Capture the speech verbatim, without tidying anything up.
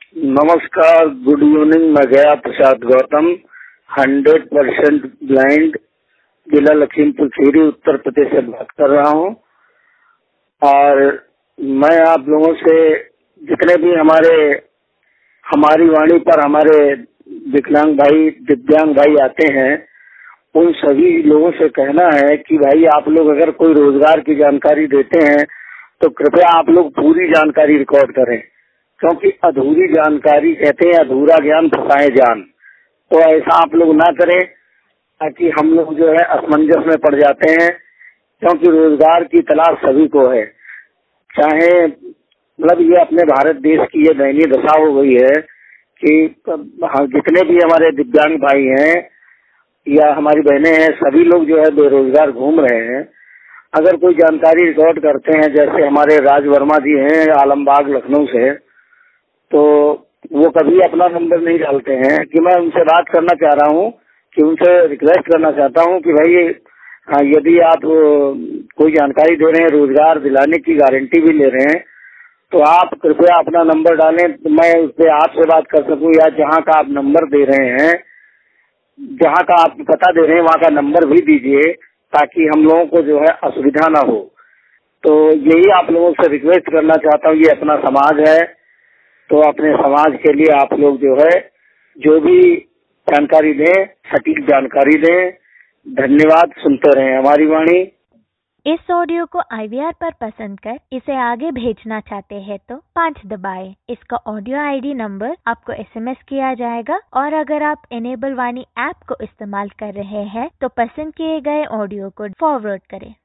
नमस्कार, good evening. मैं Gaya Prasad Gautam, hundred percent blind, जिला लखीमपुर खीरी, उत्तर प्रदेश से बात कर रहा हूँ। और मैं आप लोगों से जितने भी हमारे हमारी वाणी पर हमारे विकलांग भाई, दिव्यांग भाई आते हैं, उन सभी लोगों से कहना है कि भाई आप लोग अगर कोई रोजगार की जानकारी देते हैं तो कृपया आप लोग पूरी जानकारी रिकॉर्ड करें, क्योंकि अधूरी जानकारी कहते हैं अधूरा ज्ञान फसाए जान। तो ऐसा आप लोग ना करें, ताकि हम लोग जो है असमंजस में पड़ जाते हैं, क्योंकि रोजगार की तलाश सभी को है। चाहे मतलब ये अपने भारत देश की ये दयनीय दशा हो गई है कि हाँ, जितने भी हमारे दिव्यांग भाई हैं या हमारी बहनें हैं, सभी लोग जो है बेरोजगार घूम रहे हैं। अगर कोई जानकारी रिकॉर्ड करते हैं, जैसे हमारे राज वर्मा जी हैं आलमबाग लखनऊ से, तो वो कभी अपना नंबर नहीं डालते हैं। कि मैं उनसे बात करना चाह रहा हूँ, कि उनसे रिक्वेस्ट करना चाहता हूँ कि भाई हाँ, यदि आप कोई जानकारी दे रहे हैं, रोजगार दिलाने की गारंटी भी ले रहे हैं, तो आप कृपया अपना नंबर डालें, तो मैं उस पर आपसे बात कर सकूं, या जहाँ का आप नंबर दे रहे हैं, जहाँ का आप पता दे रहे हैं, वहाँ का नंबर भी दीजिए, ताकि हम लोगों को जो है असुविधा ना हो। तो यही आप लोगों से रिक्वेस्ट करना चाहता हूँ। ये अपना समाज है, तो अपने समाज के लिए आप लोग जो है जो भी जानकारी दें, सटीक जानकारी दें। धन्यवाद। सुनते रहें हमारी वाणी। इस ऑडियो को आई वी आर पर पसंद कर इसे आगे भेजना चाहते हैं तो पाँच दबाएं। इसका ऑडियो आई डी नंबर आपको एस एम एस किया जाएगा। और अगर आप इनेबल वाणी ऐप को इस्तेमाल कर रहे हैं तो पसंद किए गए ऑडियो को फॉरवर्ड करें।